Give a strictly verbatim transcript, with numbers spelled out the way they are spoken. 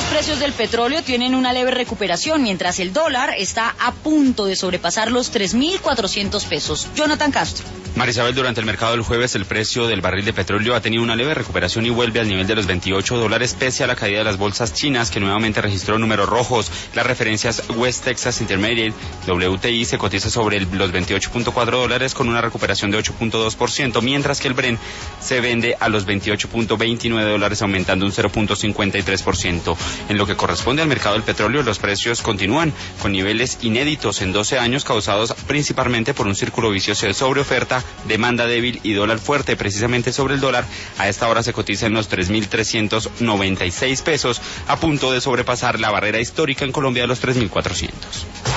precios del petróleo tienen una leve recuperación, mientras el dólar está a punto de sobrepasar los tres mil cuatrocientos pesos. Jonathan Castro. Marisabel, durante el mercado del jueves el precio del barril de petróleo ha tenido una leve recuperación y vuelve al nivel de los veintiocho dólares pese a la caída de las bolsas chinas que nuevamente registró números rojos. Las referencias West Texas Intermediate, W T I, se cotiza sobre el, los veintiocho punto cuatro dólares con una recuperación de ocho punto dos por ciento, mientras que el Brent se vende a los veintiocho punto veintinueve dólares aumentando un cero punto cincuenta y tres por ciento. En lo que corresponde al mercado del petróleo, los precios continúan con niveles inéditos en doce años causados principalmente por un círculo vicioso de sobreoferta, demanda débil y dólar fuerte. Precisamente sobre el dólar, a esta hora se cotiza en los tres mil trescientos noventa y seis pesos, a punto de sobrepasar la barrera histórica en Colombia de los tres mil cuatrocientos.